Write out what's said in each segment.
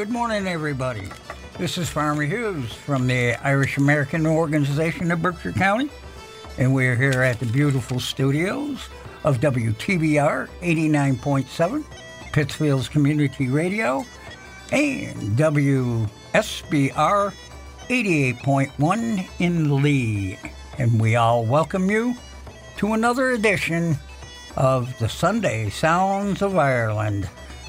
Good morning, everybody. This is Farmer Hughes from the Irish American Organization of Berkshire County, and we're here at the beautiful studios of WTBR 89.7, Pittsfield's Community Radio, and WSBR 88.1 in Lee. And we all welcome you to another edition of the Sunday Sounds of Ireland.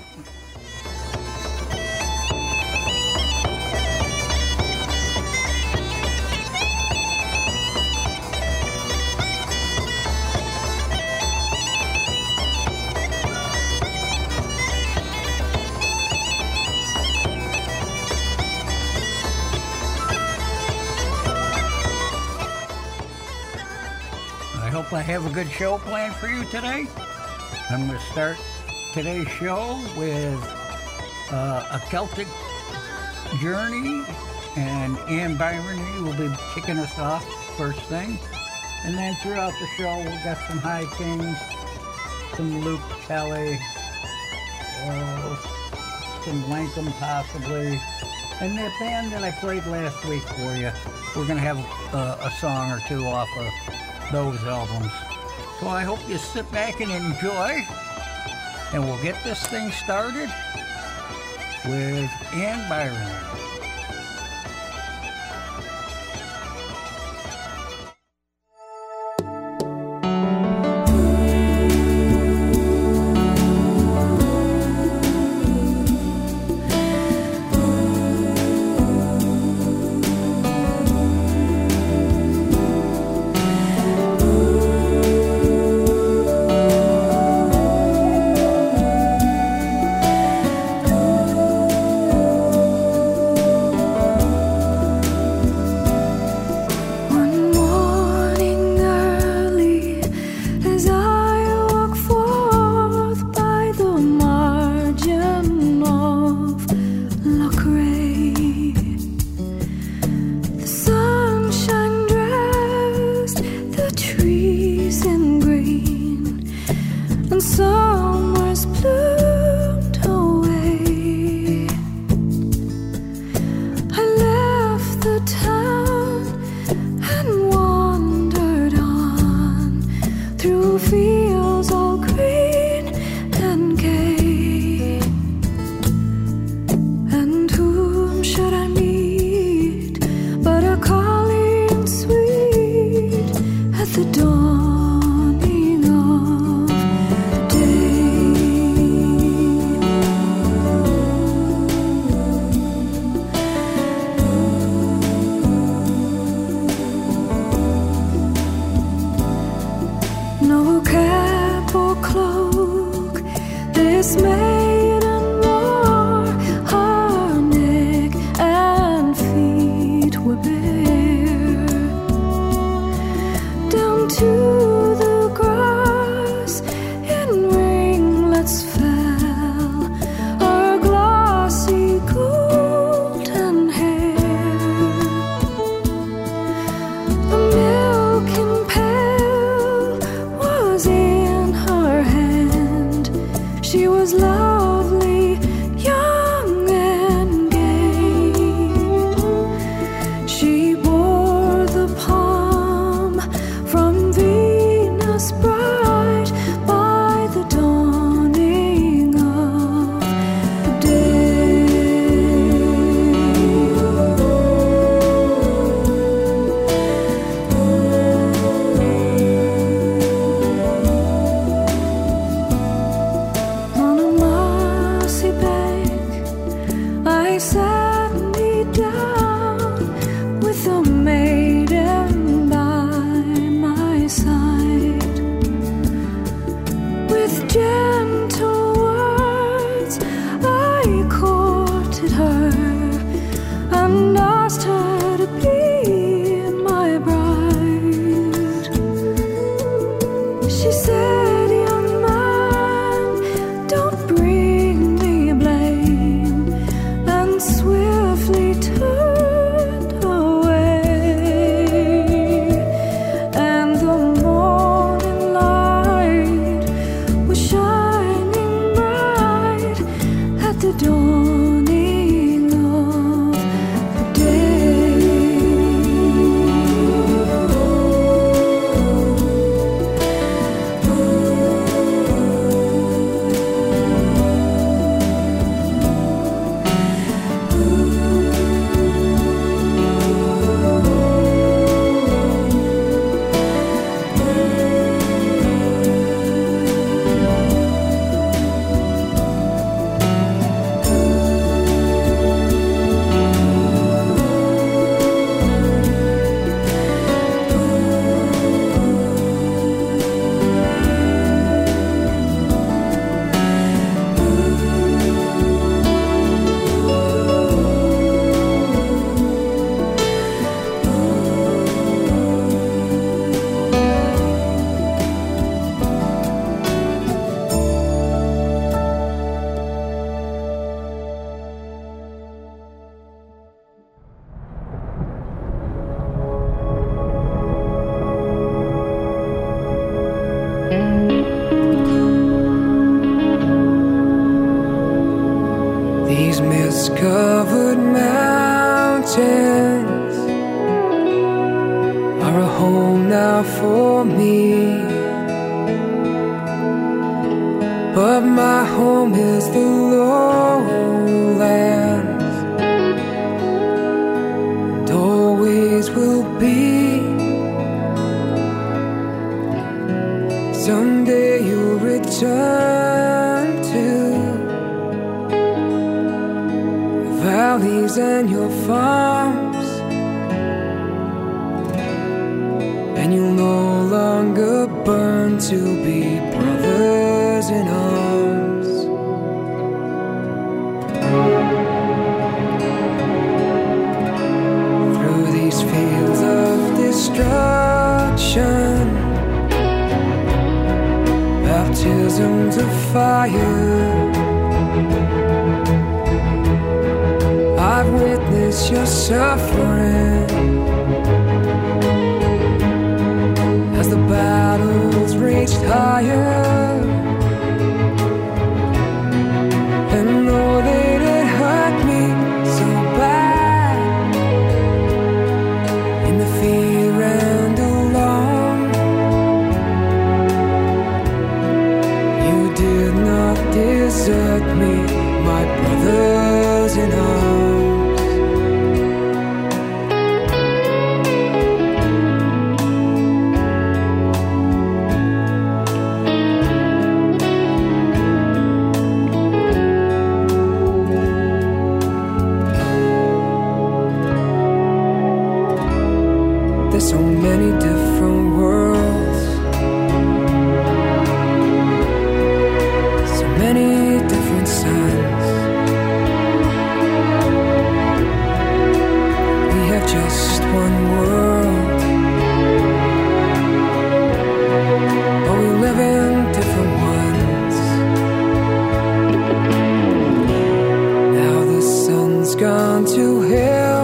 I have a good show planned for you today. I'm going to start today's show with a Celtic journey, and Ann Byron will be kicking us off first thing. And then throughout the show, we'll get some High Kings, some Luke Kelly, some Lankum possibly, and the band that I played last week for you. We're going to have a song or two off of those albums. So I hope you sit back and enjoy, and we'll get this thing started with Ann Byron. the dawning mountains are a home now for me, but my home is the lowlands, and always will be. Someday you'll return to the valleys and your farms, and you'll no longer burn to be brothers in arms. Through these fields of destruction, baptisms of fire, I've witnessed your suffering as the battles raged higher. And though they did hurt me so bad, in the fear and alarm, you did not desert me, my brothers in arms. There's so many different worlds, so many different suns. We have just one world, but we live in different ones. Now the sun's gone to hell,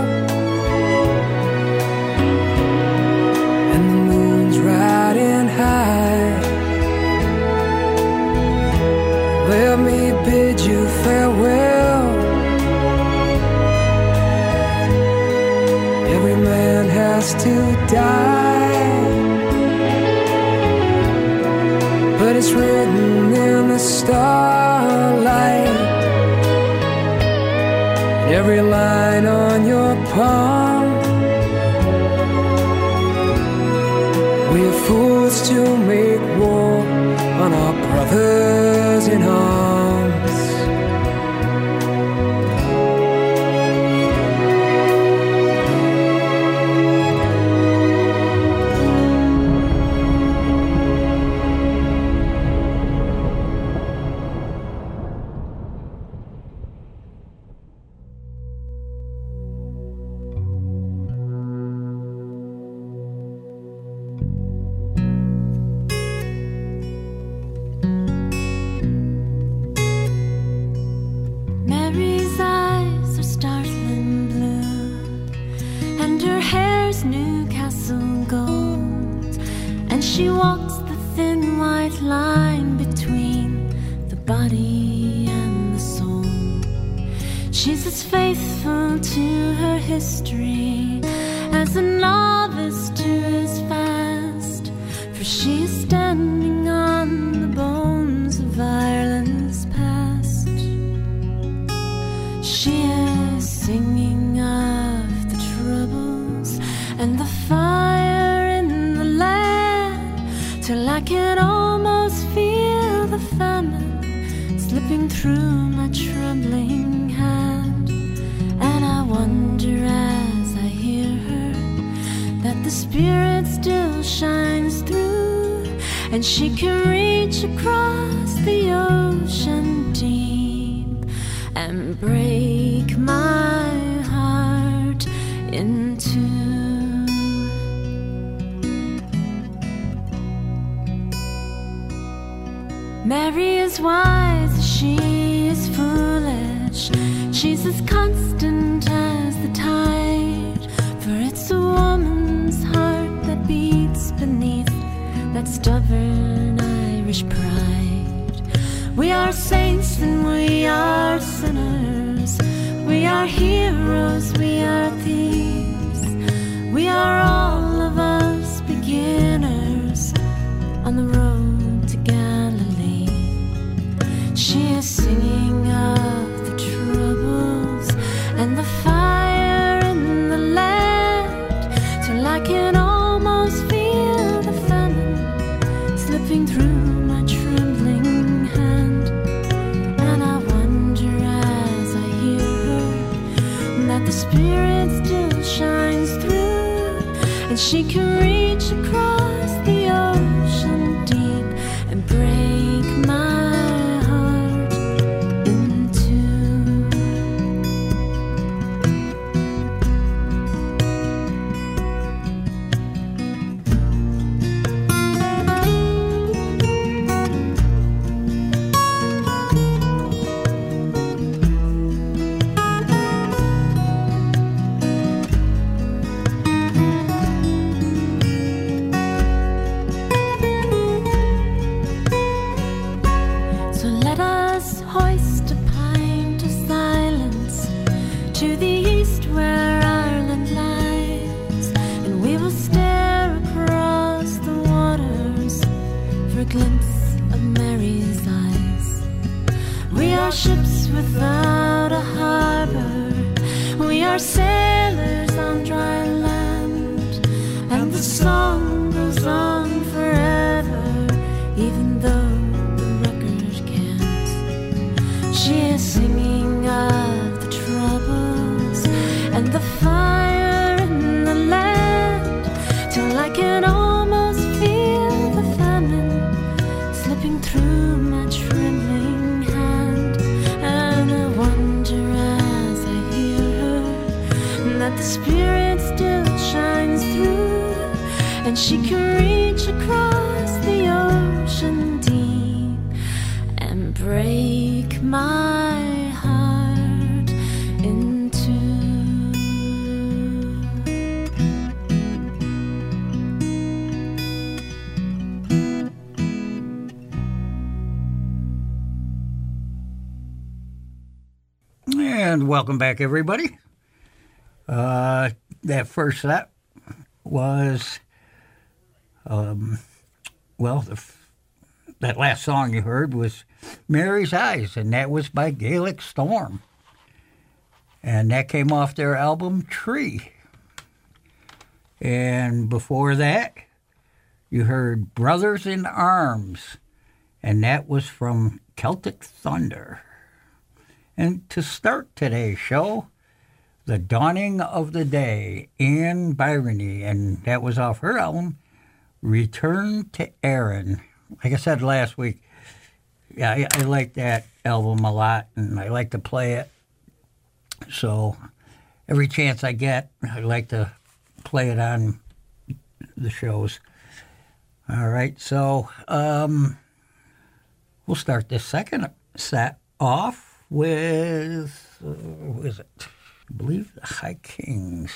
let me bid you farewell. Every man has to die, but it's written in the starlight, every line on your palm. We're fools to make war on our brothers in arms. Mary's eyes are startling blue, and her hair's Newcastle gold, and she walks the thin white line between the body and the soul. She's as faithful to her history as a novice to his fast, for she is standing on the bones of Ireland's past. She is singing of the troubles and the fire in the land, till I can almost feel the famine slipping through my trembling hand. And I wonder as I hear her that the spirit still shines through, and she can reach across the ocean deep and break my heart in two. Mary is wise, she is foolish, she's as constant as the tide, for it's a woman's heart that beats beneath that stubborn Irish pride. We are saints and we are sinners, we are heroes, we are thieves. she can reach across the ocean deep and break my heart in two. So let us hoist a pint of silence to the east where Ireland lies, and we will stare across the waters for a glimpse of Mary's eyes. We are ships without a harbor, we are sailors on dry land, and the song goes on forever, even though the record can't. She is singing of the troubles and the fire in the land, till I can almost feel the famine slipping through my trembling hand. And I wonder as I hear her that the spirit still shines through, and she can reach across the ocean deep and break my heart in two. And welcome back, everybody. That first set was, that last song you heard was Mary's Eyes, and that was by Gaelic Storm. And that came off their album Tree. And before that, you heard Brothers in Arms, and that was from Celtic Thunder. And to start today's show, The Dawning of the Day, Anne Byrony, and that was off her album, Return to Erin. Like I said last week, yeah, I like that album a lot, and I like to play it. So every chance I get, I like to play it on the shows. All right, so we'll start this second set off with, who is it? I believe the High Kings.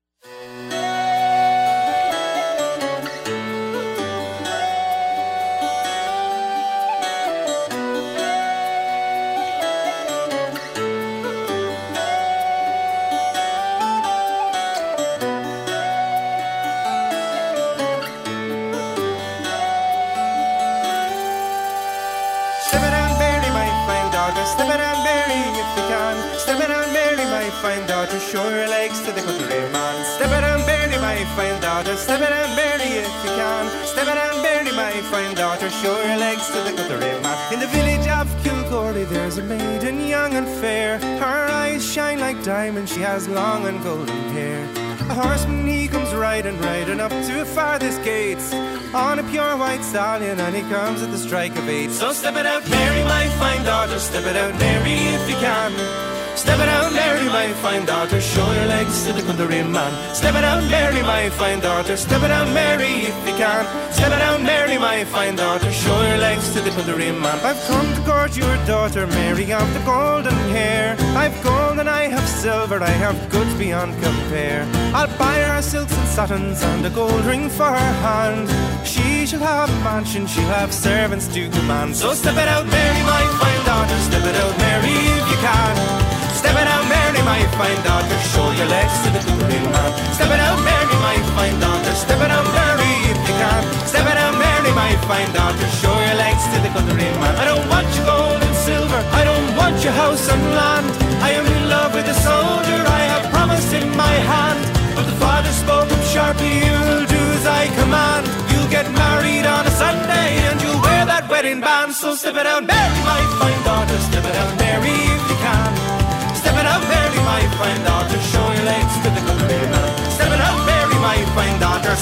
Step it on, Mary, my fine daughter. Step it on, Mary, if you can. Step it on, Mary, my fine daughter. Show your legs to the countryman. Step it on, Mary, my fine daughter. Step it on, Mary, if you can. Step it on, Mary, my fine daughter. Show your legs to the countryman. In the village of Kilgorey, there's a maiden young and fair. Her eyes shine like diamonds. She has long and golden hair. A horseman, he comes riding up to farthest gates on a pure white stallion, and he comes at the strike of 8. So step it out, Mary, my fine daughter. Step it out, Mary, if you can. Step it out, Mary, my fine daughter. Show your legs to the countryman. Step it out, Mary, my fine daughter. Step it out, Mary, if you can. Step it out, Mary, my fine daughter. Show your legs to the countryman. I've come to court your daughter, Mary, of the golden hair. I've gold and I have silver, I have goods beyond compare. I'll buy her silks and satins and a gold ring for her hand. She shall have a mansion, she'll have servants to command. So step it out, Mary, my fine daughter. Step it out, Mary, if you can. Step it out, Mary, my fine daughter. Show your legs to the countryman. Step it out, Mary, my fine daughter. Step it out, Mary, if you can. Step it out, Mary, my fine daughter. Show your legs to the countryman. I don't want your gold and silver, I don't want your house and land. I am in love with a soldier, I have promised in my hand. But the father spoke up sharply, you'll do as I command. You'll get married on a Sunday and you'll wear that wedding band. So step it out, Mary, my fine daughter. Step it out, Mary, if you can. Step it out, Mary, my fine daughter. Show your legs to the countryman. Step it out, Mary, my fine daughter.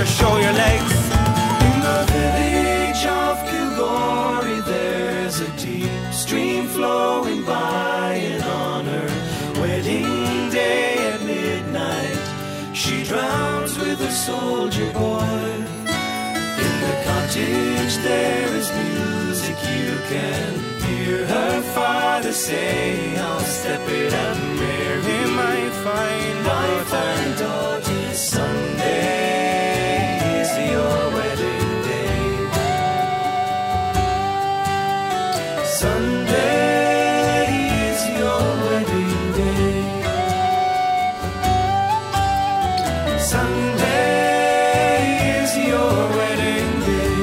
daughter, show your legs. In the village of Kilgore, there's a deep stream flowing by, and on her wedding day at midnight, she drowns with a soldier boy. In the cottage there is music, you can hear her father say, I'll step it up, Mary, my fine daughter, Sunday is your wedding day. Sunday is your wedding day. Sunday is your wedding day.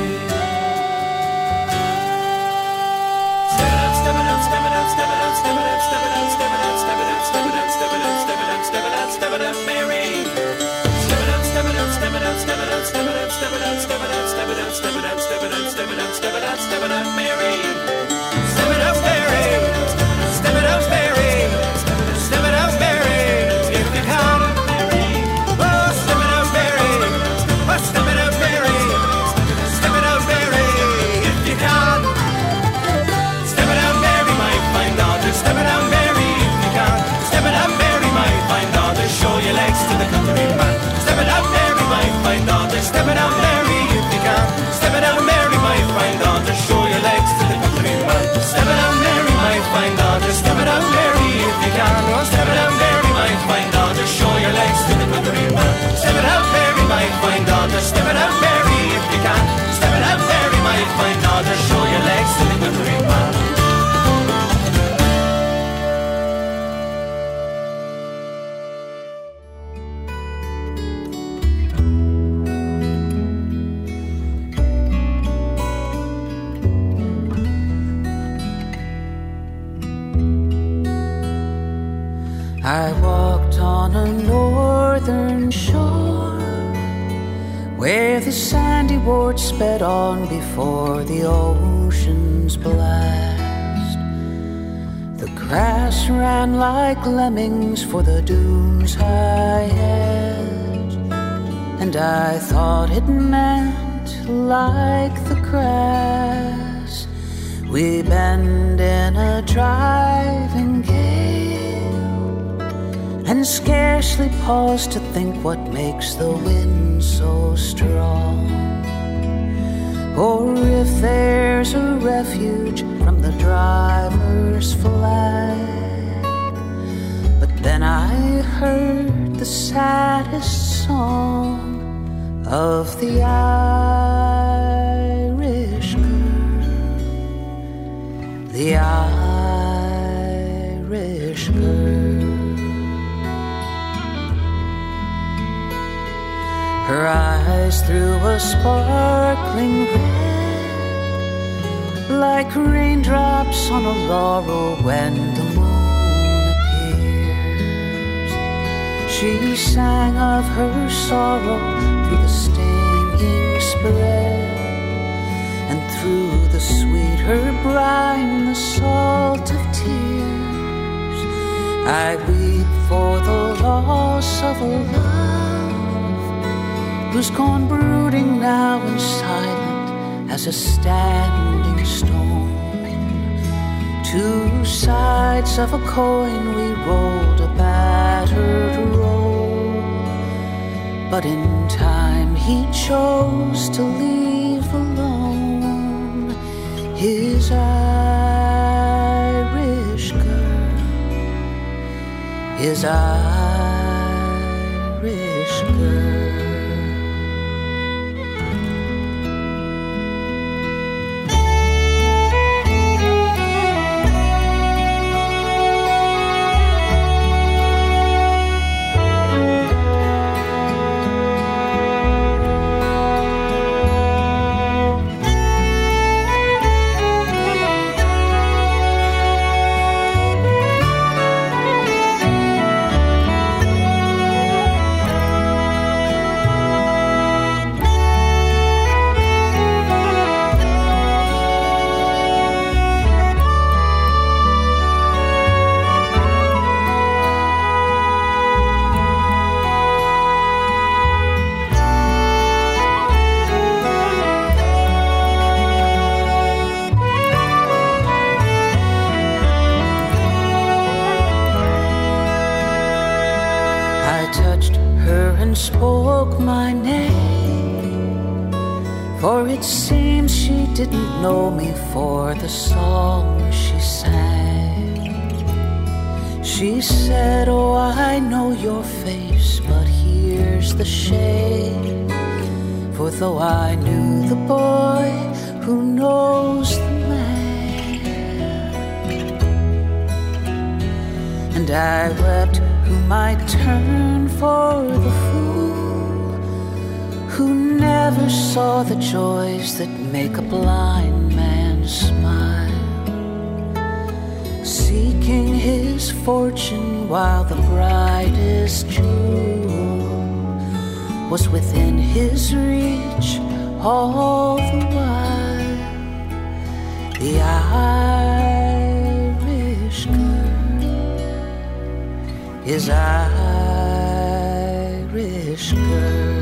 Step it up, step it up, step it up, step it up, step it up, step it up, step it up, step it up, step it up, step it up, step it up, step it up, step it up, Mary. Step it up, step it up, step it up, step it up, step it up, step it up, step it up, step it up, step it up, step it up, step it up, step it up, step it up, Mary. Step it up, Mary. Step it up, Mary. Step it up, Mary. If you can. Oh, step it up, Mary. Oh, step it up, Mary. Step it up, Mary. If you can. Step it up, Mary, my fine daughter. Step it up, Mary, if you can. Step it up, Mary, my fine daughter. Show your legs to the countryman. Step it up, Mary, my fine daughter. Step it up, Mary, if you can. Step it up, Mary, my fine daughter. Show your legs to the countryman. Step it up, Mary, my fine daughter. Step it up, Mary, if you can. Oh, step it up, Mary, my fine daughter. Show your legs to the countryman. Step it up, Mary, my fine daughter. Step it up, Mary, if you can. Step it up, Mary, my fine daughter. Show your legs to the countryman. I walked on a northern shore where the sandy ward sped on before the ocean's blast. The grass ran like lemmings for the dunes' high edge, and I thought it meant like the grass. We bend in a driving gale and scarcely pause to think what makes the wind so strong, or if there's a refuge from the driver's flag. But then I heard the saddest song of the Irish girl, the Irish girl. Her eyes threw a sparkling red, like raindrops on a laurel when the moon appears. She sang of her sorrow through the stinging spread, and through the sweet her brine, the salt of tears. I weep for the loss of a love who's gone brooding now and silent as a standing stone. Two sides of a coin, we rolled a battered roll, but in time he chose to leave alone his Irish girl, his Irish girl. and spoke my name, for it seems she didn't know me for the song she sang. She said, oh, I know your face, but here's the shame. For though I knew the boy who knows the man, and I wept who might turn for the fool, who never saw the joys that make a blind man smile, seeking his fortune while the brightest jewel was within his reach all the while. The Irish girl is Irish girl.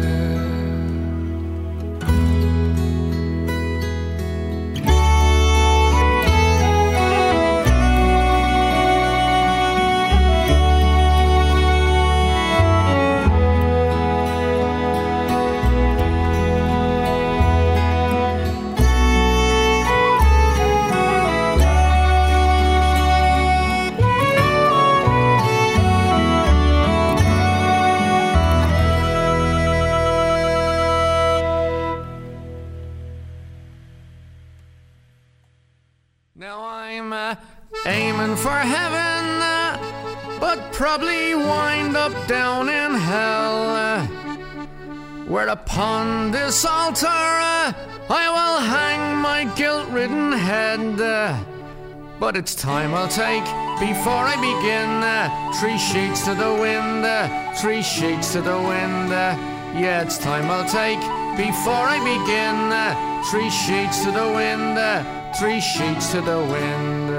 Now I'm aiming for heaven, but probably wind up down in hell, where upon this altar I will hang my guilt-ridden head. But it's time I'll take before I begin. 3 sheets to the wind, 3 sheets to the wind. Yeah, it's time I'll take before I begin. 3 sheets to the wind, 3 sheets to the wind.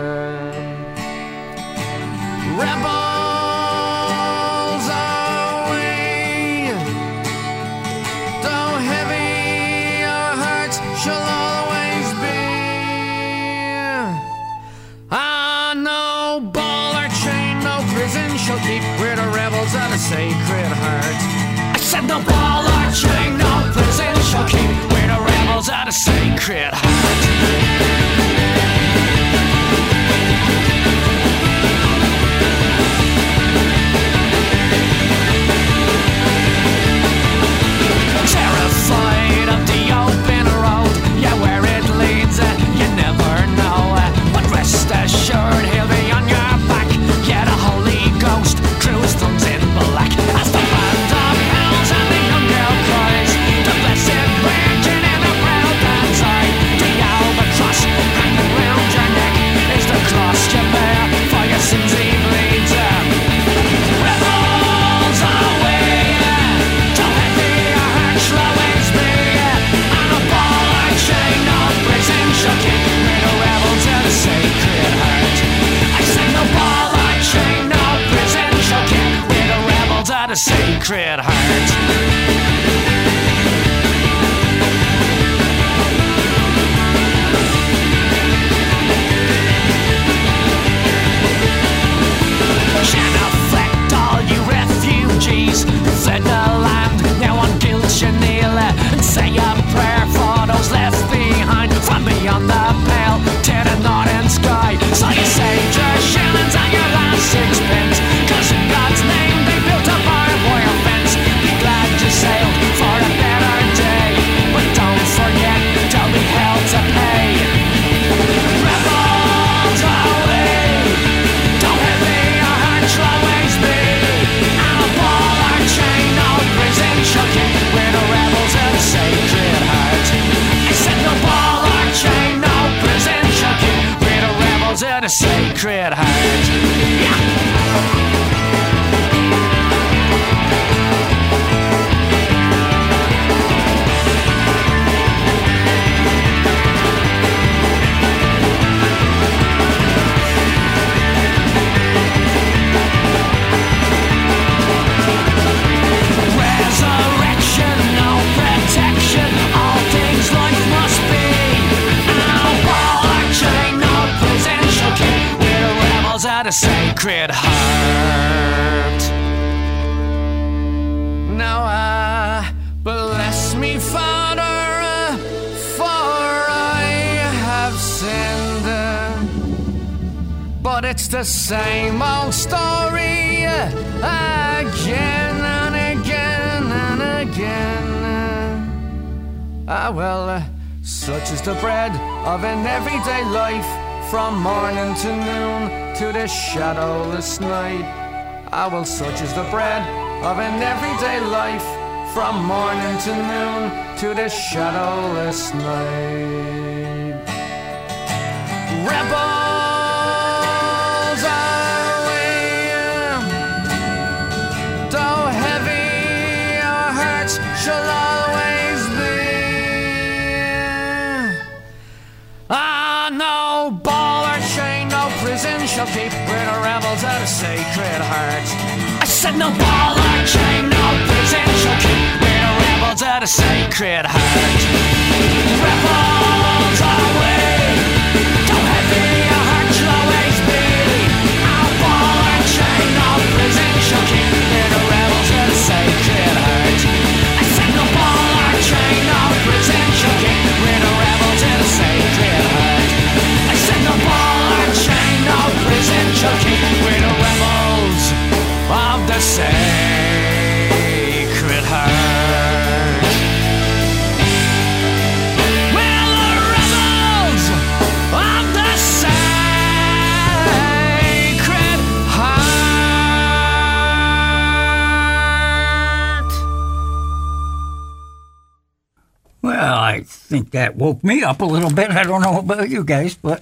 Rebels away, though heavy our hearts shall always be. Ah, no ball or chain, no prison shall keep where the rebels are the Sacred Heart. I said no ball or chain, no prison shall keep where the rebels are the Sacred Heart. Terrified of the open road, yeah, where it leads, you never know. But rest assured, he'll be on your back. Yeah, the Holy Ghost crews thumbs in black as the band of hells and the young girl cries. The blessed Virgin in the proud band's eye. The albatross hanging round your neck is the cross you bear for your sins he bleeds. Rebels away, don't let the hearts always be. And a ball or chain, no prison shall keep where the rebels are the Sacred Heart. I said no ball or chain, no prison shall keep where the rebels are the Sacred Heart. Genuflect all you refugees who fled the land now on Gilshan Hill, and say a prayer for those left behind from beyond the pale to the northern sky. So you saved your shillings and your last sixpence, 'cause in God's name they built a barbed wire fence. Be glad you sailed for a better day, but don't forget there'll be hell to pay. Rebels away, don't heavy your hearts always be. And a ball or chain, no prison shall keep where the rebels are the Sacred Heart. I said no ball or chain, no prison shall keep where the rebels are the Sacred Heart. Yeah. Resurrection, no protection, all things life must be. And a ball or chain, no prison shall keep where the rebels are the Sacred Heart. Now, bless me, Father, for I have sinned. But it's the same old story again and again and again. Well, such is the bread of an everyday life, from morning to noon to the shadowless night. Well, such is the bread of an everyday life, from morning to noon to the shadowless night. Rebels are we, though heavy our hearts shall always be. No ball or chain, no prison shall keep where the rebels at a sacred heart. I said no ball or chain, no prison shall keep where the rebels at a sacred heart. Rebels are we, don't heavy your heart shall always be. No ball or chain, no prison shall keep where the rebels at a sacred heart. I said no ball or chain, no prison shall keep where the rebels at a sacred heart. I said no ball or chain, no prison shall keep with the rebels of the sacred heart. Well, the rebels of the sacred heart. Well, I think that woke me up a little bit. I don't know about you guys, but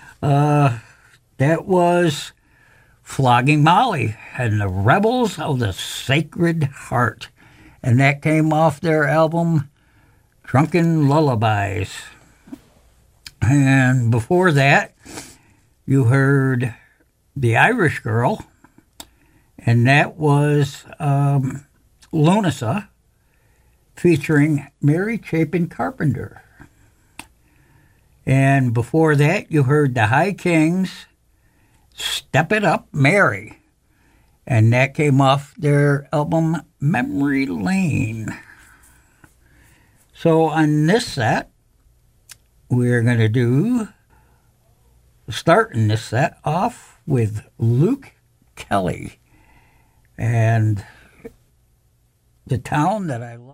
that was Flogging Molly and the Rebels of the Sacred Heart. And that came off their album, Drunken Lullabies. And before that, you heard The Irish Girl, and that was Lunasa, featuring Mary Chapin Carpenter. And before that, you heard the High Kings, Step It Up, Mary. And that came off their album, Memory Lane. So on this set, we're going to do, starting this set off with Luke Kelly. And the town that I love.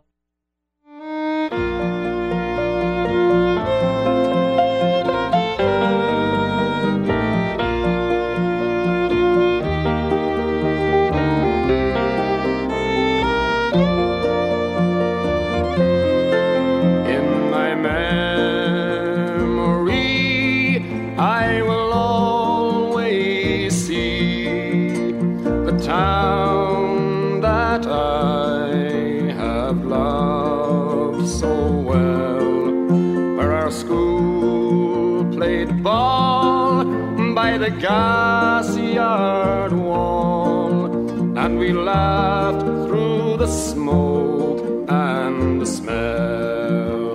The gas yard wall, and we laughed through the smoke and the smell.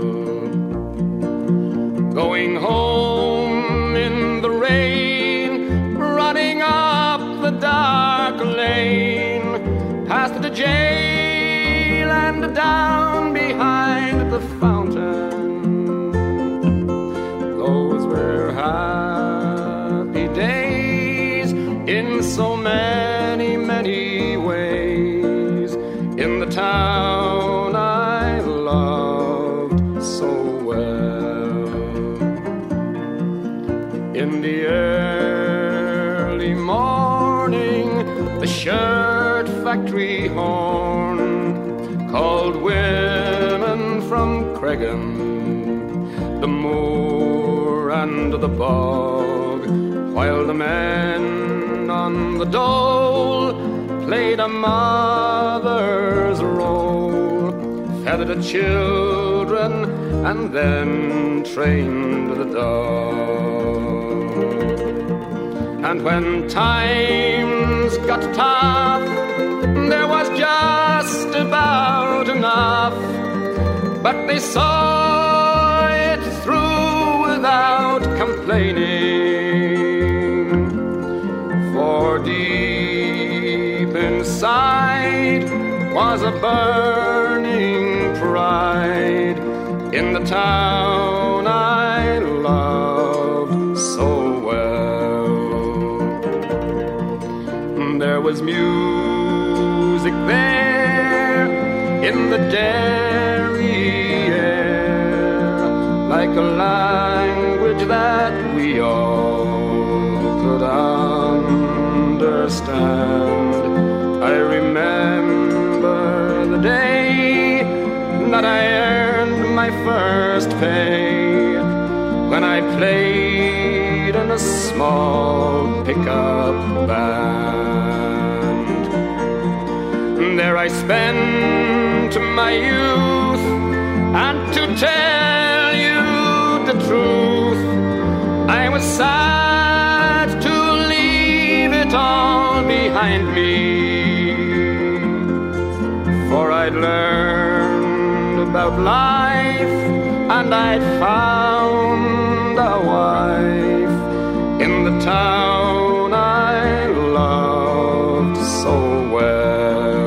Going home in the rain, running up the dark lane, past the jail and down behind the fountain. Those were days in so many, many ways, in the town I loved so well. In the early morning, the shirt factory horn called women from Cregan, the moor and the bog, while the men on the dole played a mother's role, feathered the children and then trained the dog. And when times got tough, there was just about enough, but they saw it through without complaining. For deep inside was a burning pride in the town I loved so well. There was music there in the dairy air, like a language that we all could understand. I remember the day that I earned my first pay, when I played in a small pickup band. There I spent my youth, and to tell you the truth, I was sad to leave it all behind me, for I'd learned about life, and I'd found a wife in the town I loved so well.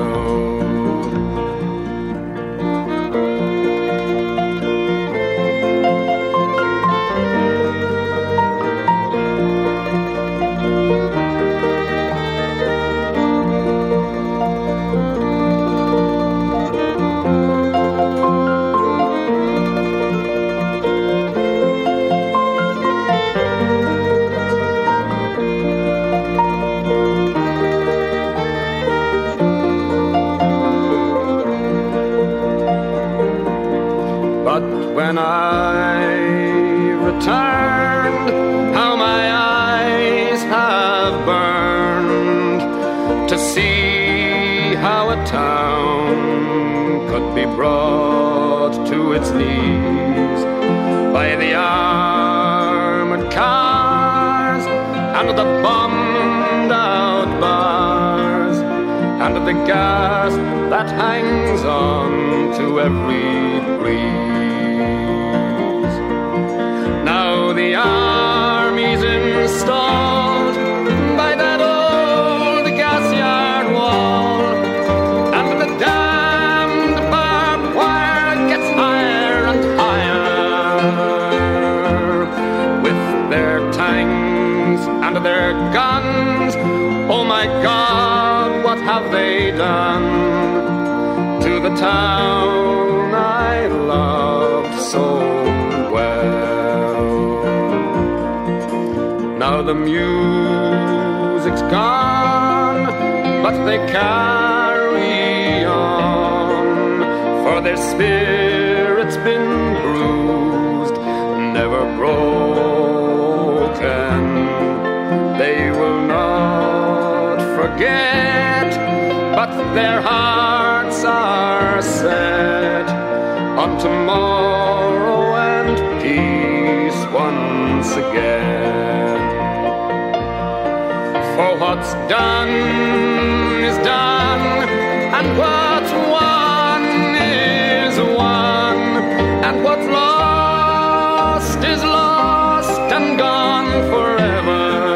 When I returned, how my eyes have burned to see how a town could be brought to its knees by the armored cars and the bombed out bars and the gas that hangs on to every breeze. Now the army's installed by that old gas yard wall, and the damned barbed wire gets higher and higher. With their tanks and their guns, oh my God, what have they done to the town I loved so well? Now the music's gone, but they carry on, for their spirit's been bruised, never broken. They will not forget, but their hearts are set on tomorrow and peace once again. For what's done is done, and what's won is won, and what's lost is lost and gone forever.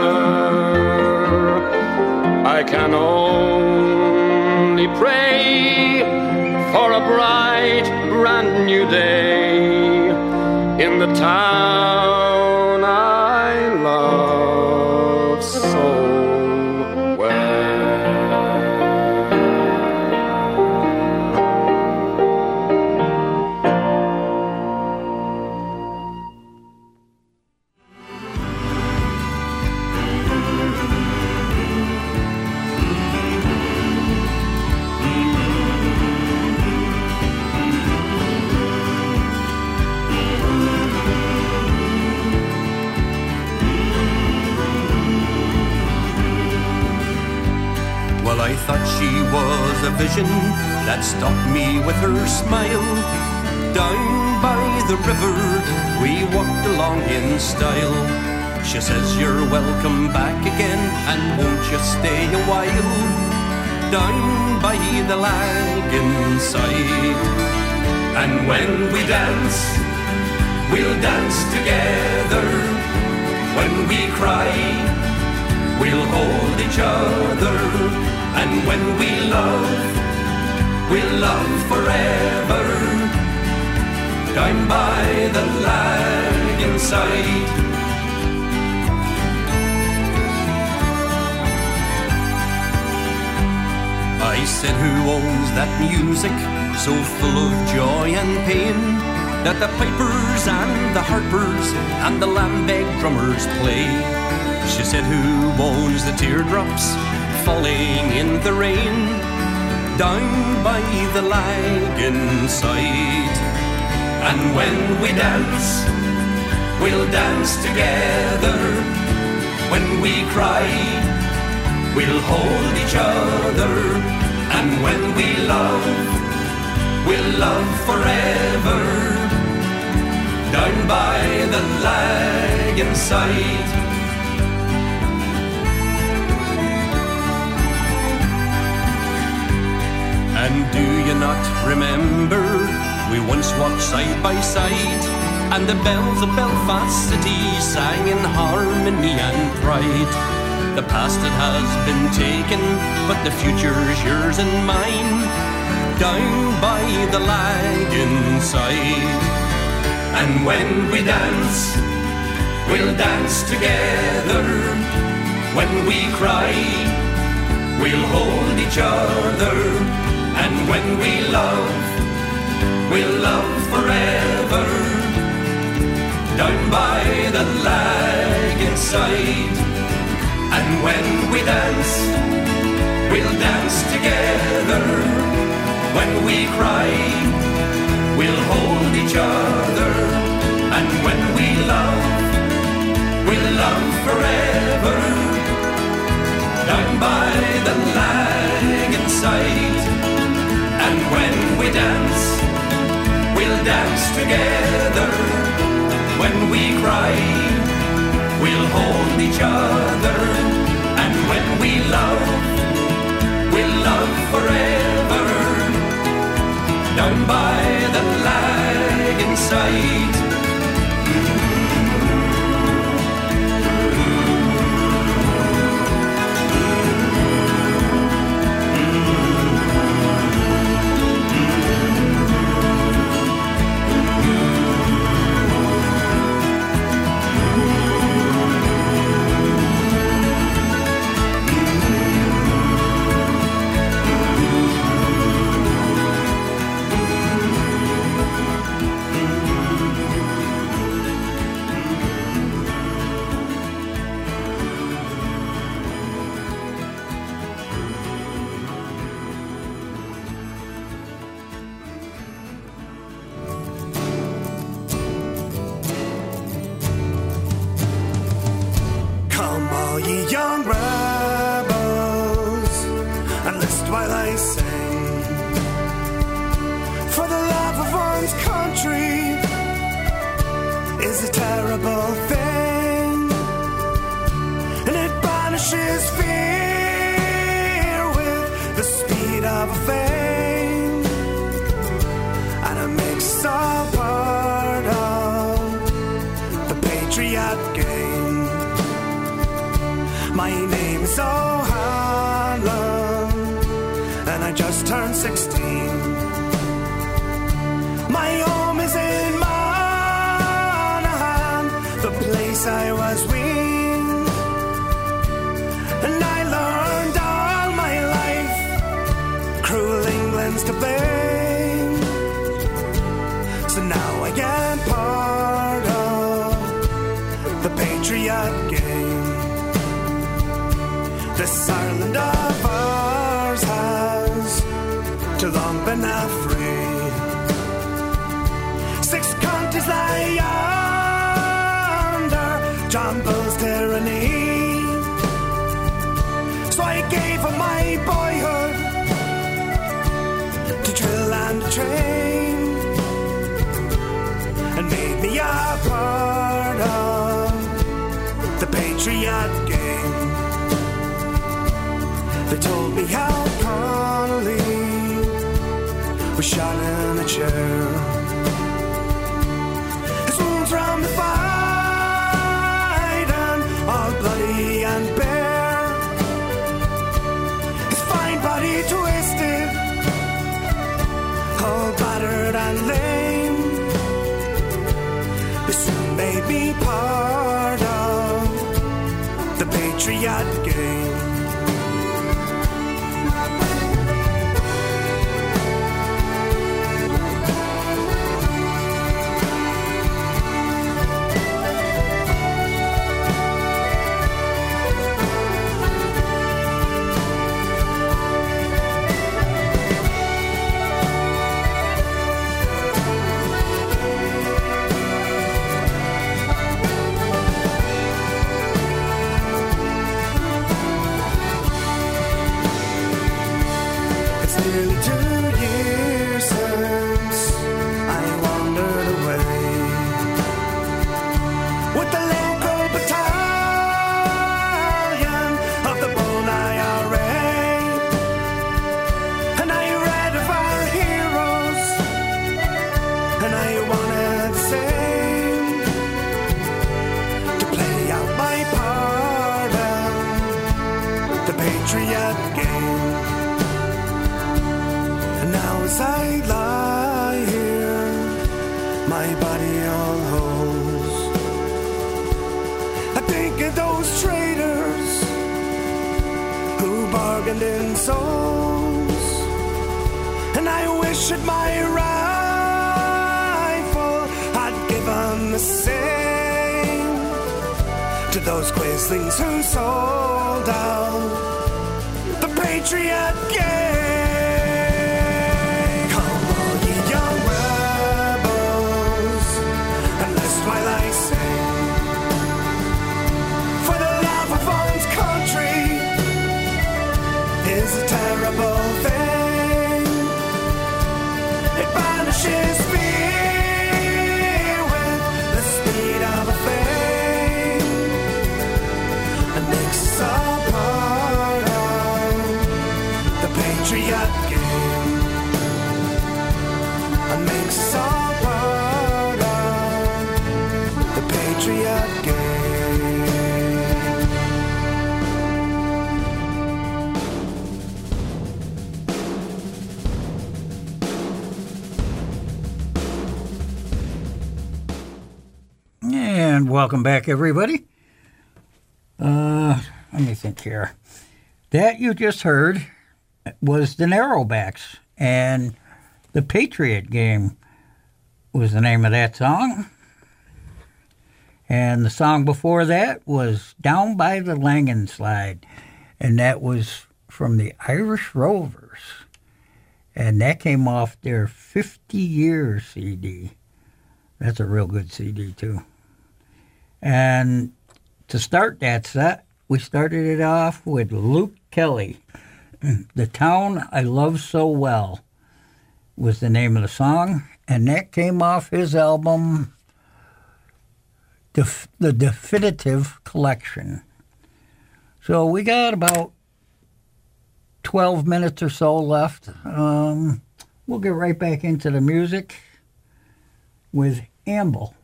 I can only pray for a bright, brand new day in the town I love so. I thought she was a vision that stopped me with her smile. Down by the river we walked along in style. She says you're welcome back again, and won't you stay a while down by the Lagan side. And when we dance, we'll dance together. When we cry, we'll hold each other. And when we love, we'll love forever, down by the lagging side. I said, who owns that music so full of joy and pain, that the pipers and the harpers and the lamb-bag drummers play? She said, who owns the teardrops falling in the rain, down by the lagging side? And when we dance, we'll dance together. When we cry, we'll hold each other. And when we love, we'll love forever, down by the lagging side. And do you not remember, we once walked side by side, and the bells of Belfast City sang in harmony and pride. The past it has been taken, but the future's yours and mine, down by the lagging side. And when we dance, we'll dance together. When we cry, we'll hold each other. And when we love, we'll love forever, down by the lagging side. And when we dance, we'll dance together. When we cry, we'll hold each other. And when we love, we'll love forever, down by the lagging side. And when we dance, we'll dance together. When we cry, we'll hold each other. And when we love, we'll love forever, down by the lagging side. injured and lame. They soon made me part of the Patriot game. Nearly 2 years since I wandered away with the local battalion of the Bold IRA, and I read of our heroes, and I wanted the same, to play out my part in the Patriot game. Now as I lie here, my body all holds, I think of those traitors who bargained in souls, and I wish that my rifle had given the same to those quaslings who sold out the Patriot game. While I sing, for the love of one's country is a terrible thing. It banishes fear with the speed of a flame, and makes us all part of the Patriot game, and makes us all Patriot game. And welcome back, everybody. Let me think here. That you just heard was the Narrowbacks, and the Patriot Game was the name of that song. And the song before that was Down by the Langenslide, and that was from the Irish Rovers. And that came off their 50-year CD. That's a real good CD, too. And to start that set, we started it off with Luke Kelly. The Town I Love So Well was the name of the song, and that came off his album The Definitive Collection. So we got about 12 minutes or so left. We'll get right back into the music with Amble.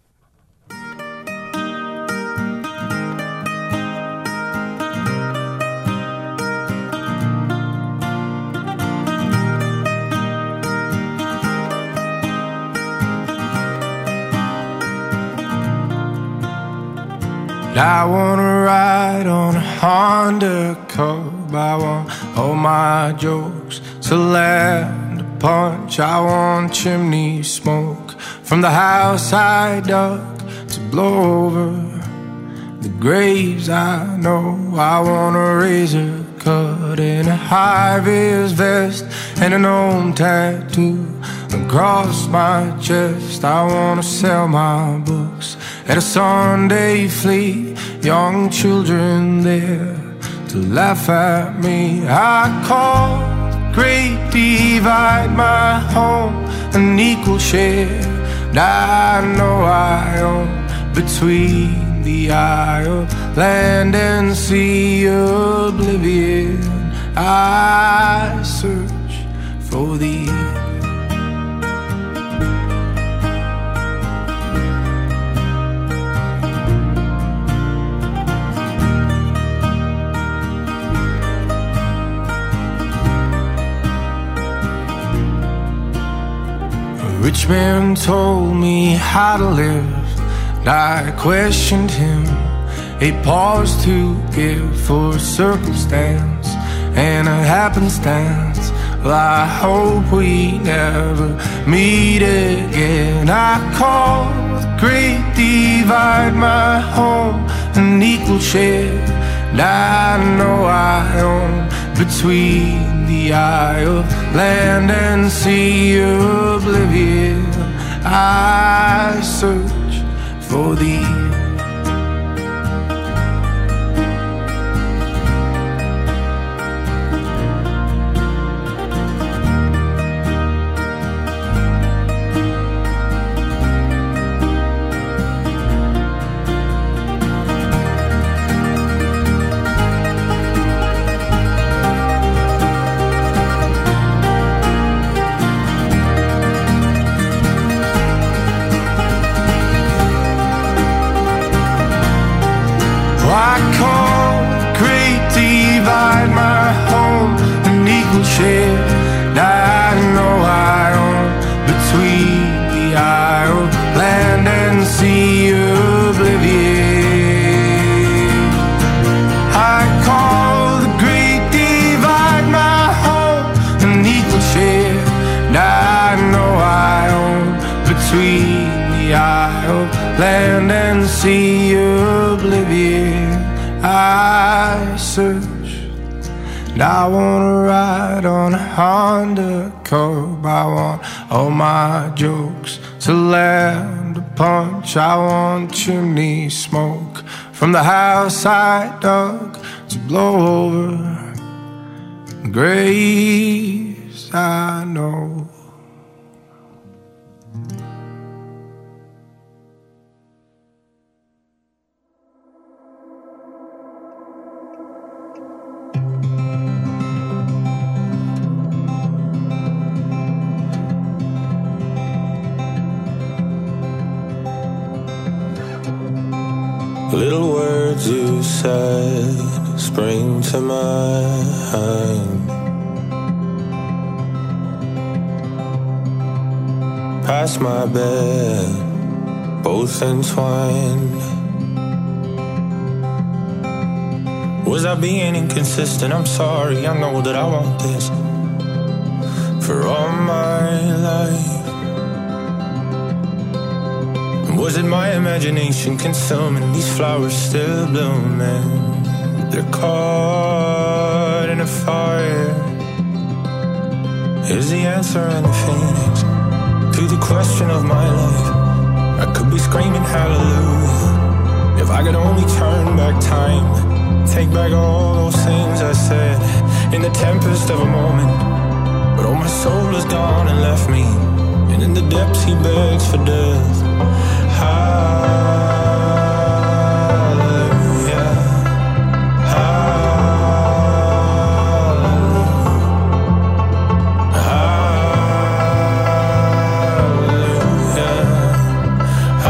I wanna ride on a Honda Cub. I want all my jokes to land a punch. I want chimney smoke from the house I dug to blow over the graves I know. I want a razor cut in a high-vis vest and an old tattoo across my chest. I wanna sell my books at a Sunday flea, young children there to laugh at me. I call the Great Divide my home, an equal share that I know I own between the eye of land and sea oblivion. I search for thee. Rich man told me how to live, and I questioned him. A pause to give for circumstance and a happenstance. Well, I hope we never meet again. I call the great divide my home an equal share, and I know I own between the eye of land and sea oblivion. I search for thee. Land and sea oblivion. I search, and I wanna ride on a Honda Cub. I want all my jokes to land a punch. I want chimney smoke from the house I dug to blow over the graves I know. Little words you said spring to mind. Past my bed, both entwined. Was I being inconsistent? I'm sorry, I know that I want this for all my life. Was it my imagination consuming these flowers still blooming? They're caught in a fire. Is the answer in the phoenix to the question of my life? I could be screaming hallelujah if I could only turn back time, take back all those things I said in the tempest of a moment. But oh, my soul is gone and left me, and in the depths he begs for death. Hallelujah, hallelujah, hallelujah,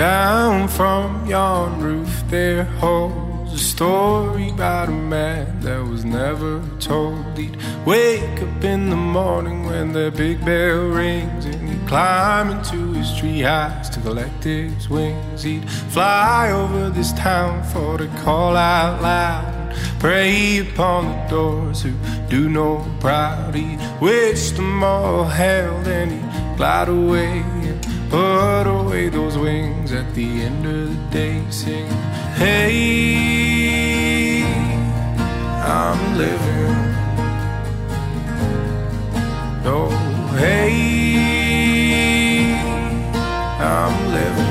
Down from yon roof there holds a story about a man that was never told. He'd wake up in the morning when the big bell rings, and he'd climb into his treehouse to collect his wings. He'd fly over this town for to call out loud, prey upon the doors who do no proud. He wished them all hell, then he'd glide away and put away those wings at the end of the day, singing, hey, I'm living. Oh, hey, I'm living.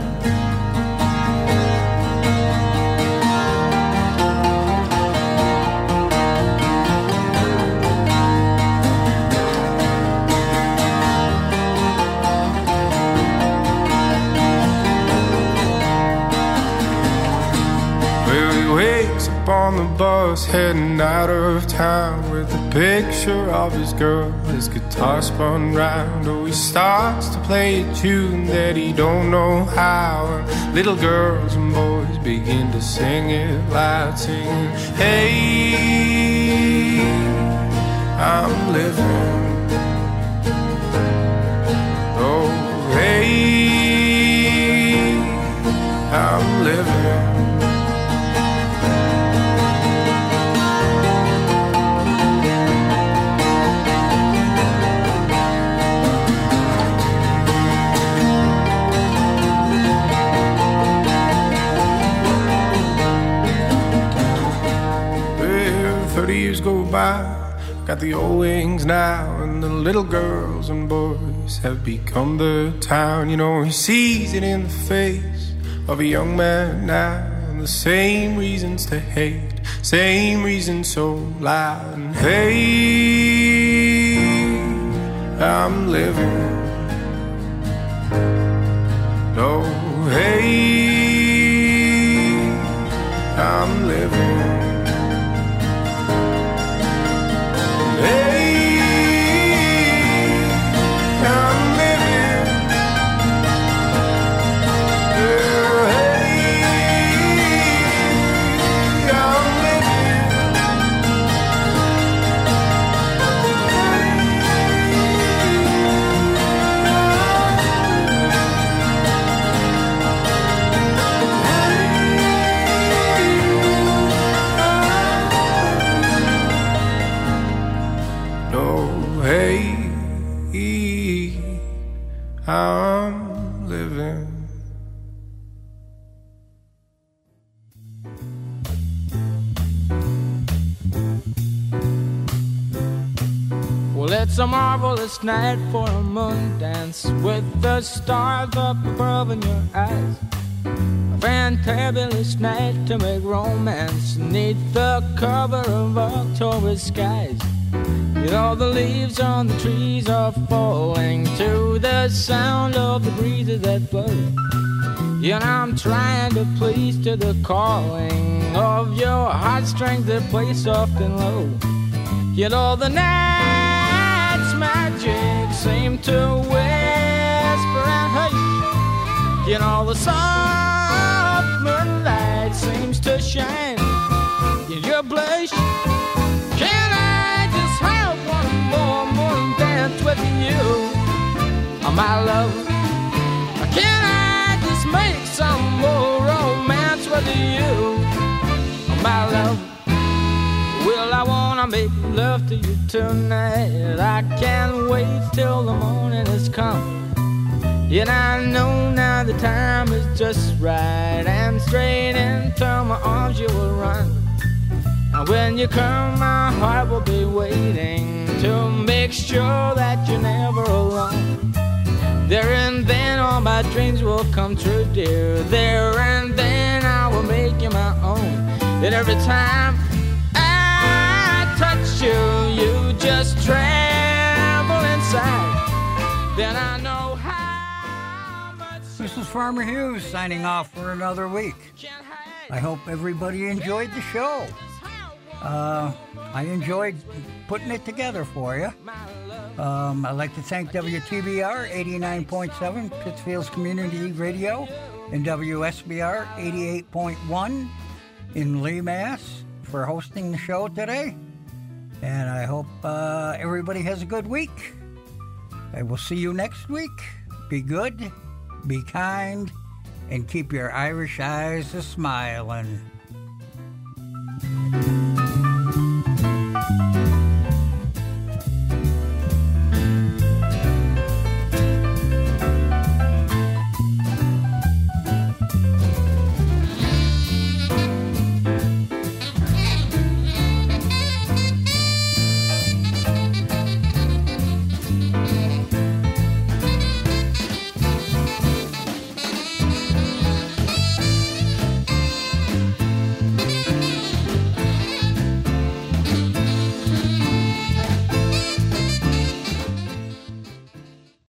On the bus heading out of town with a picture of his girl, his guitar spun round. Oh, he starts to play a tune that he don't know how, and little girls and boys begin to sing it loud, singing, hey, I'm living. Oh, hey, I'm living. Years go by, got the old wings now, and the little girls and boys have become the town. You know, he sees it in the face of a young man now, and the same reasons to hate, same reasons so loud. And hey, I'm living. Oh, hey, I'm living. I'm living. Well, it's a marvelous night for a moon dance with the stars up above in your eyes. A fantabulous night to make romance neath the cover of October skies. You know the leaves on the trees are falling to the sound of the breezes that blow. You know I'm trying to please to the calling of your heartstrings that play soft and low. You know the night's magic seem to whisper and hush. You know the soft moonlight seems to shine in your blush. Can I just have one more morning dance with you, oh, my love? Can I just make some more romance with you, oh, my love? Well, I wanna make love to you tonight. I can't wait till the morning has come. Yet I know now the time is just right, and straight into my arms you will run. And when you come, my heart will be waiting to make sure that you're never alone. There and then all my dreams will come true, dear. There and then I will make you my own. And every time I touch you, you just tremble inside. Then I know how much. This is Farmer Hughes signing off for another week. I hope everybody enjoyed the show. I enjoyed putting it together for you. I'd like to thank WTBR 89.7 Pittsfield's Community Radio and WSBR 88.1 in Lee, Mass. for hosting the show today. And I hope everybody has a good week. I will see you next week. Be good, be kind, and keep your Irish eyes a-smiling.